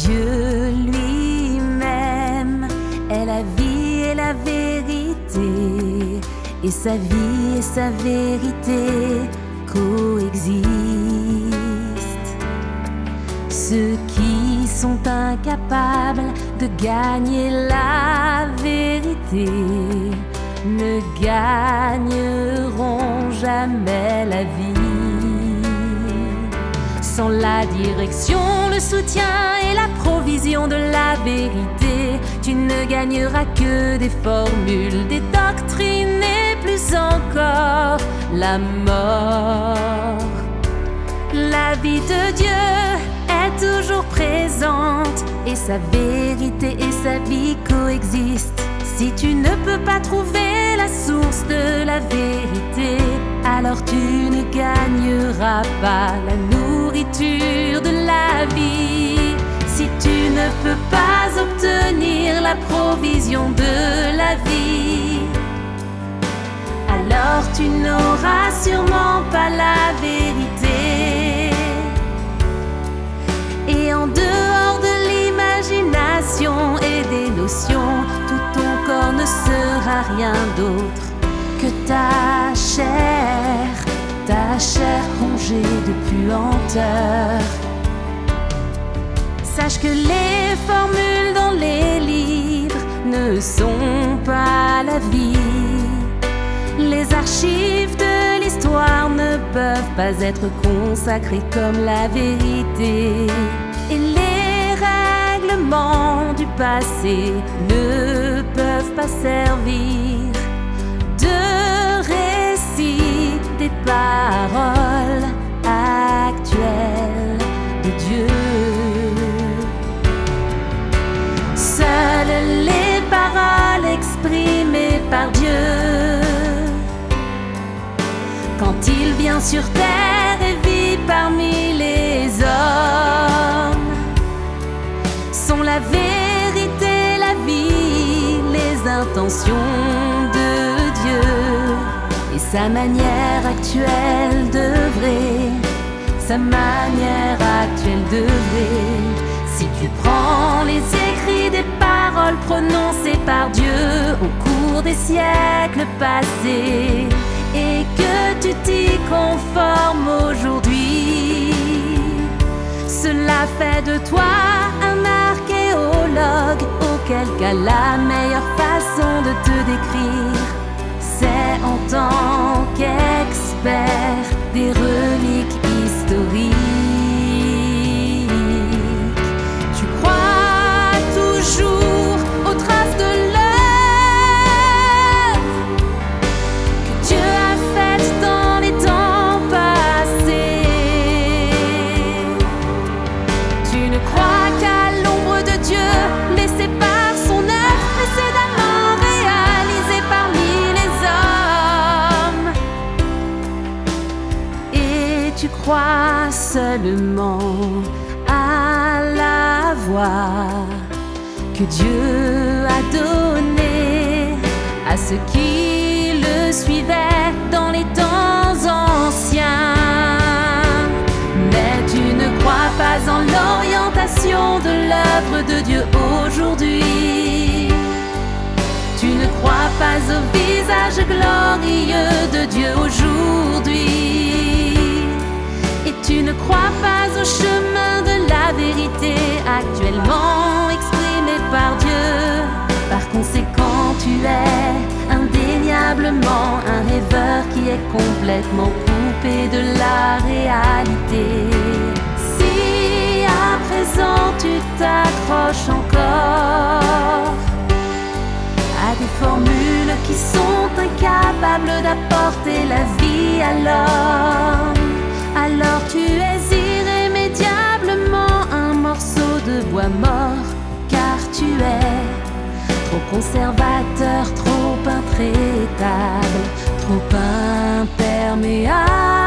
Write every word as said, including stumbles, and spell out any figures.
Dieu lui-même est la vie et la vérité, et sa vie et sa vérité coexistent. Ceux qui sont incapables de gagner la vérité ne gagneront jamais la vie. Sans la direction, le soutien et la provision de la vérité, tu ne gagneras que des formules, des doctrines et plus encore la mort. La vie de Dieu est toujours présente et sa vérité et sa vie coexistent. Si tu ne peux pas trouver la source de la vérité, alors tu ne gagneras pas la nourriture de la vie. Si tu ne peux pas obtenir la provision de la vie, alors tu n'auras sûrement pas la vérité. Et en dehors de l'imagination et des notions, tout ton corps ne sera rien d'autre que ta chair, ta chair rongée de puanteur. Sache que les formules dans les livres ne sont pas la vie. Les archives de l'histoire ne peuvent pas être consacrées comme la vérité. Et les règlements du passé ne peuvent pas servir de récit des paroles actuelles de Dieu. Seules les paroles exprimées par Dieu, quand il vient sur terre et vit parmi les hommes, sont la vérité, la vie, les intentions de Dieu et sa manière actuelle d'œuvrer, sa manière actuelle d'œuvrer. Si tu prends les écrits des paroles prononcées par Dieu au cours des siècles passés et que tu t'y conformes aujourd'hui, cela fait de toi un archéologue, auquel cas la meilleure façon de te décrire, c'est en tant qu'expert des reliques historiques. Tu crois toujours aux traces de l'œuvre que Dieu a faite dans les temps passés. Tu ne crois qu'à l'ombre de Dieu laissée par son œuvre précédemment réalisée parmi les hommes. Et tu crois seulement à la voix que Dieu a donnée à ceux qui le suivaient dans les temps anciens. Mais tu ne crois pas en l'orientation de l'œuvre de Dieu aujourd'hui. Tu ne crois pas au visage glorieux de Dieu aujourd'hui. Et tu ne crois pas au chemin de la vérité actuellement exprimé par Dieu. Par conséquent, tu es indéniablement un rêveur qui est complètement coupé de la réalité. Si à présent tu t'accroches encore à des formules qui sont incapables d'apporter la vie à l'homme, alors tu es irrémédiablement un morceau de bois mort, car tu es trop conservateur, trop intraitable, trop imperméable.